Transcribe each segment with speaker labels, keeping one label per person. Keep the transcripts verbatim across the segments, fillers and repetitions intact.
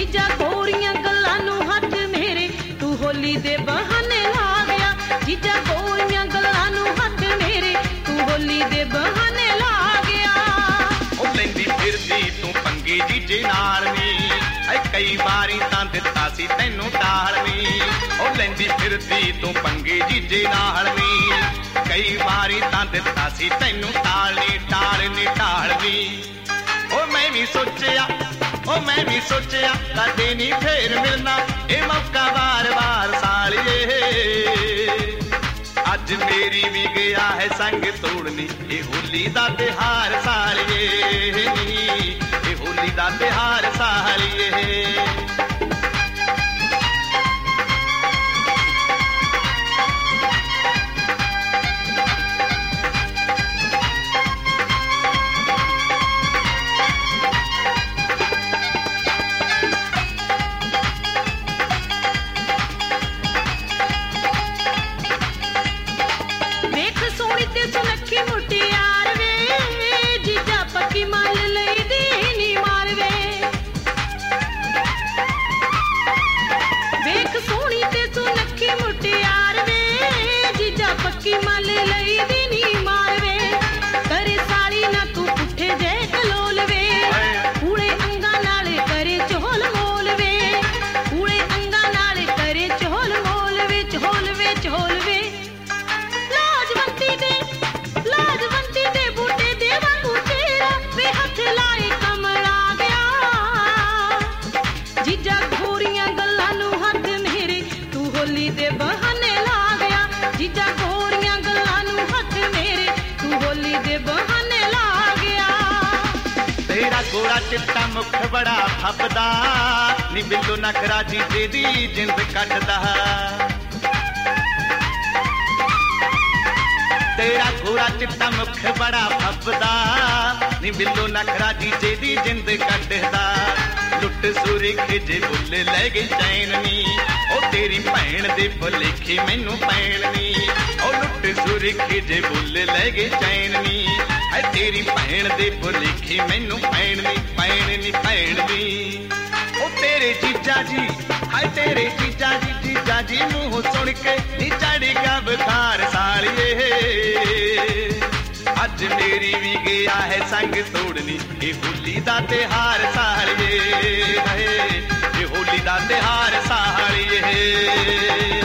Speaker 1: जीजा गोरियां गल्लां नूं हथ मेरे तू होली दे बहाने ला गया। जीजा गोरियां गल्लां नूं हथ मेरे तू होली दे बहाने ला गया।
Speaker 2: ओ लैंदी फिरदी तू पंगे जीजे नाल नी कई बारी तां दित्ता सी तैनू टाल नी। ओ लैंदी फिरदी तू पंगे जीजे नाल नी कई बारी तां दित्ता सी तैनू टाल नी टाल नी टाल नी। ओ मैं भी सोचिया ओ मैं भी सोचिया कदे नी फेर मिलना ए मौका बार बार सालिए। अज मेरी भी गया है संग तोड़नी ए होली दा त्योहार सालिए नी ए होली दा त्योहार सालिए। गोरा चिट्टा मुख बड़ा फपदा नी बिल्लो नखरा जीजे दी जिंद कटदा। तेरा गोरा चिट्टा मुख बड़ा फपदा नी बिल्लो नखरा जीजे दी जिंद कटदा। लुट सुरख जे बुल लै गई चैन नी ओ तेरी भैन दे भुलेखे मैनू पैण नी। ओ लुट सुरख जे बुल लै गई चैन नी है तेरी भैन दे भुलेखे मैनू पैण नी पैण नी पैण नी। ओ तेरे जीजा जी हाय तेरे जीजा जी जीजा जी मुंह सुन के नी चढ़ेगा बुखार सालिए। अज मेरी भी गया है संग तोड़नी ए होली दा त्योहार सालिए है ए होली दा त्योहार सालिए।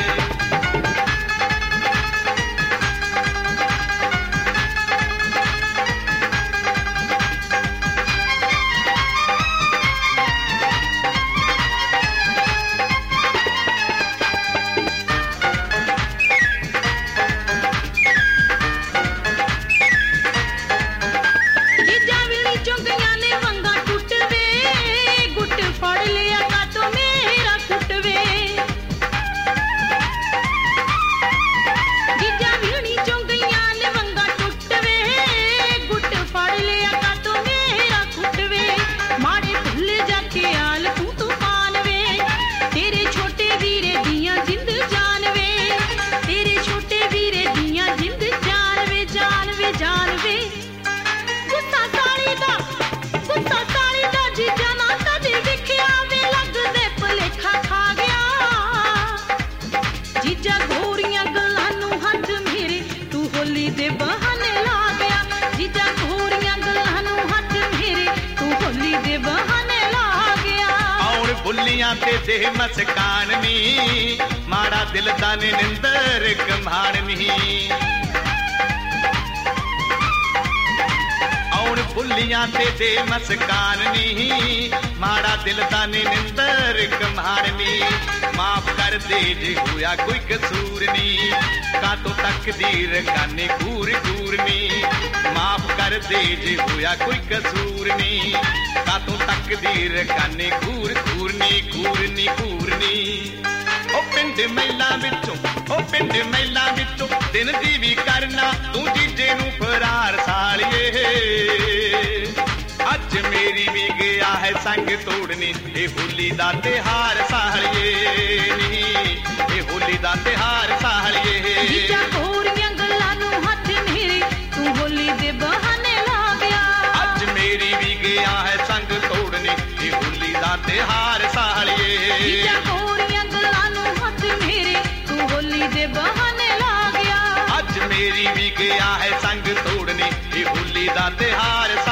Speaker 2: ते दे मस्कान नी माड़ा दिल दाने निंदर कमाण नी। और बुलियां ते दे मस्कान नी माड़ा दिल दाने निंदर कमाण नी। माफ कर दे जे होया कोई कसूर नी कातों तकदीर काने कूर कूर नी। माफ कर दे जे होया कोई कसूर नी कातों तकदीर काने कूर कूर नी कूर नी कूर नी। ओ पिंड मैला विचों ओ पिंड मैला विचों दिन दी भी करना तू जीजे नू फरार सालिए। अज मेरी भी गया है संग तोड़नी ए होली दा त्योहार सालिए नी ए होली दा त्योहार सालिए।
Speaker 1: जीजा गोरियां गल्लां नू हथ मेरे तू होली दे बहाने ला गया।
Speaker 2: अज मेरी भी गया है संग तोड़नी ए होली दा त्योहार सालिए। ਮਾਰੀਏ।
Speaker 1: ਜੀਜਾ ਗੋਰੀਆਂ ਗੱਲਾਂ ਨੂੰ ਹੱਥ ਮੇਰੇ ਤੂੰ ਹੋਲੀ ਦੇ ਬਹਾਨੇ ਲਾ ਗਿਆ।
Speaker 2: ਅੱਜ ਮੇਰੀ ਵੀ ਗਿਆ ਹੈ ਸੰਗ ਤੋੜਨੀ ਇਹ ਹੋਲੀ ਦਾ ਤਿਹਾਰ